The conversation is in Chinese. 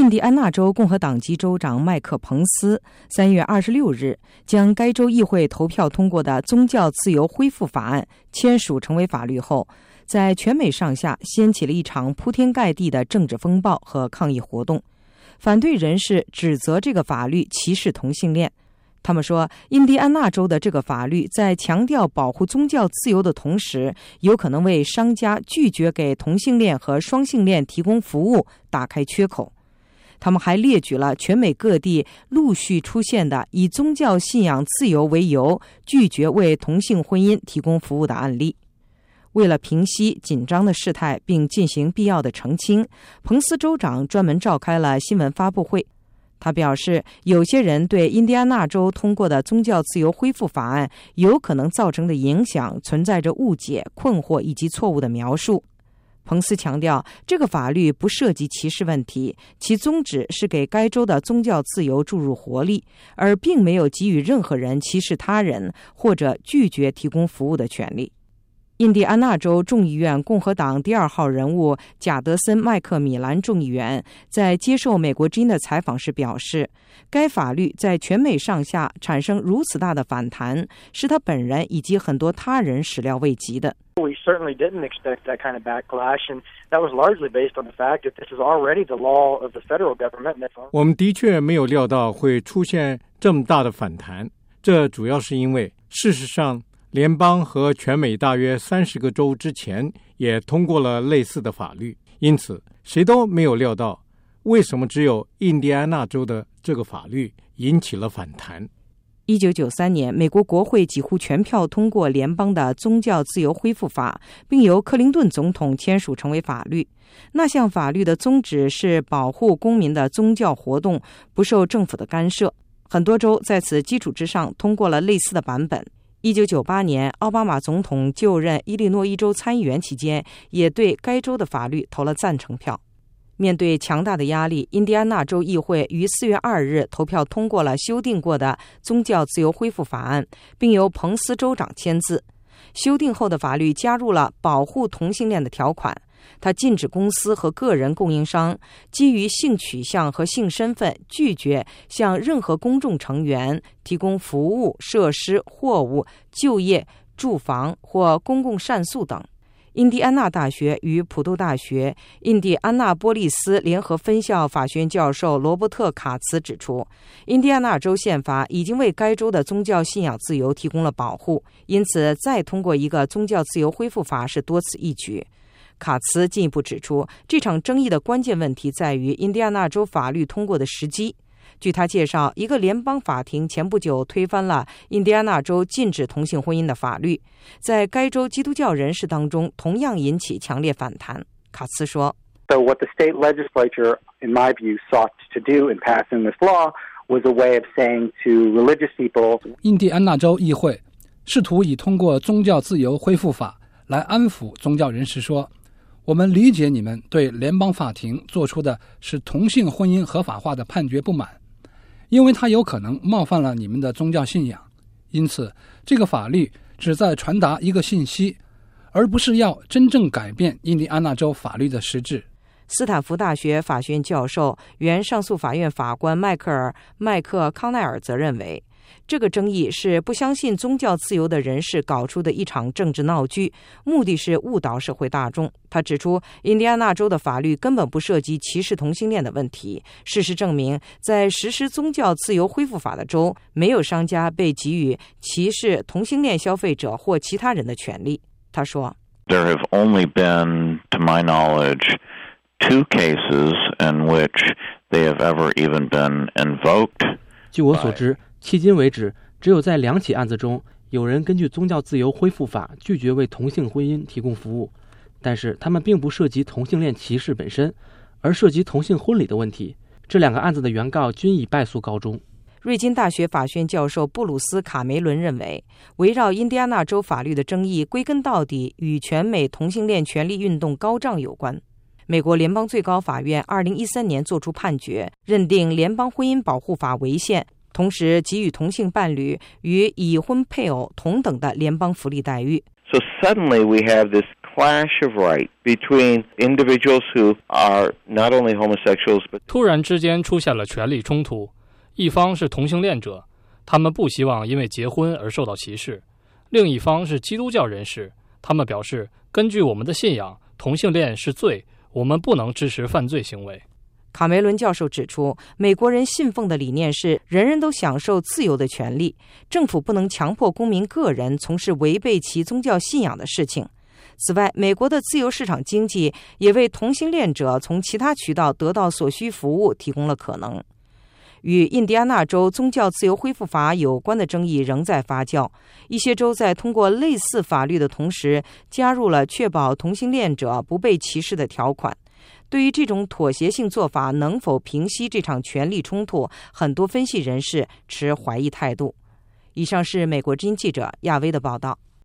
印第安纳州共和党籍州长麦克·彭斯3月26日将该州议会投票通过的宗教自由恢复法案签署成为法律后，在全美上下掀起了一场铺天盖地的政治风暴和抗议活动。反对人士指责这个法律歧视同性恋。他们说，印第安纳州的这个法律在强调保护宗教自由的同时，有可能为商家拒绝给同性恋和双性恋提供服务打开缺口。他们还列举了全美各地陆续出现的以宗教信仰自由为由拒绝为同性婚姻提供服务的案例。为了平息紧张的事态并进行必要的澄清，彭斯州长专门召开了新闻发布会。他表示，有些人对印第安纳州通过的宗教自由恢复法案有可能造成的影响存在着误解、困惑以及错误的描述。彭斯强调，这个法律不涉及歧视问题，其宗旨是给该州的宗教自由注入活力，而并没有给予任何人歧视他人或者拒绝提供服务的权利。印第安纳州众议院共和党第2号人物贾德森·麦克米兰众议员在接受美国之音的采访时表示，该法律在全美上下产生如此大的反弹，是他本人以及很多他人始料未及的。 We certainly didn't expect that kind of backlash, and that was largely based on the fact that this is already the law of the federal government. 我们的确没有料到会出现这么大的反弹，这主要是因为事实上联邦和全美大约30个州之前也通过了类似的法律，因此谁都没有料到为什么只有印第安纳州的这个法律引起了反弹。 1993年，美国国会几乎全票通过联邦的宗教自由恢复法，并由克林顿总统签署成为法律。那项法律的宗旨是保护公民的宗教活动不受政府的干涉。很多州在此基础之上通过了类似的版本。1998年，奥巴马总统就任伊利诺伊州参议员期间，也对该州的法律投了赞成票。面对强大的压力，印第安纳州议会于4月2日投票通过了修订过的宗教自由恢复法案，并由彭斯州长签字。修订后的法律加入了保护同性恋的条款，它禁止公司和个人供应商基于性取向和性身份拒绝向任何公众成员提供服务、设施、货物、就业、住房或公共膳宿等。印第安纳大学与普渡大学印第安纳波利斯联合分校法学院教授罗伯特·卡茨指出，印第安纳州宪法已经为该州的宗教信仰自由提供了保护，因此再通过一个宗教自由恢复法是多此一举。卡茨进一步指出，这场争议的关键问题在于印第安纳州法律通过的时机。据他介绍，一个联邦法庭前不久推翻了印第安纳州禁止同性婚姻的法律，在该州基督教人士当中同样引起强烈反弹。卡茨说 So what the state legislature, in my view, sought to do in passing this law was a way of saying to religious people. 印第安纳州议会试图以通过宗教自由恢复法来安抚宗教人士说，我们理解你们对联邦法庭做出的是同性婚姻合法化的判决不满，因为它有可能冒犯了你们的宗教信仰，因此这个法律旨在传达一个信息，而不是要真正改变印第安纳州法律的实质。 斯坦福大学法学院教授、原上诉法院法官麦克·康奈尔则认为，这个争议是不相信宗教自由的人士搞出的一场政治闹剧，目的是误导社会大众。他指出，印第安纳州的法律根本不涉及歧视同性恋的问题。事实证明，在实施宗教自由恢复法的州，没有商家被给予歧视同性恋消费者或其他人的权利。他说 There have only been, to my knowledge, 2 cases in which they have ever even been invoked. 据我所知，迄今为止，只有在2起案子中，有人根据宗教自由恢复法拒绝为同性婚姻提供服务，但是他们并不涉及同性恋歧视本身，而涉及同性婚礼的问题。这2个案子的原告均以败诉告终。 瑞金大学法学院教授布鲁斯·卡梅伦认为，围绕印第安纳州法律的争议归根到底与全美同性恋权利运动高涨有关。美国联邦最高法院2013年作出判决，认定联邦婚姻保护法违宪，同时给予同性伴侣与已婚配偶同等的联邦福利待遇。 So suddenly we have this clash of right between individuals who are not only homosexuals but 突然之间出现了权力冲突，一方是同性恋者，他们不希望因为结婚而受到歧视；另一方是基督教人士，他们表示根据我们的信仰，同性恋是罪，我们不能支持犯罪行为。 卡梅伦教授指出，美国人信奉的理念是人人都享受自由的权利，政府不能强迫公民个人从事违背其宗教信仰的事情。此外，美国的自由市场经济也为同性恋者从其他渠道得到所需服务提供了可能。与印第安纳州宗教自由恢复法有关的争议仍在发酵，一些州在通过类似法律的同时，加入了确保同性恋者不被歧视的条款。对于这种妥协性做法能否平息这场权力冲突，很多分析人士持怀疑态度。以上是美国之音记者亚薇的报道。